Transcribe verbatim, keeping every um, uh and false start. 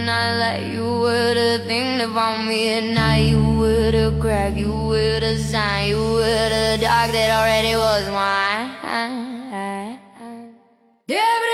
not like you were the thing that found me at night. You were the crack, you were the sign, you were the dark that already was mine. Every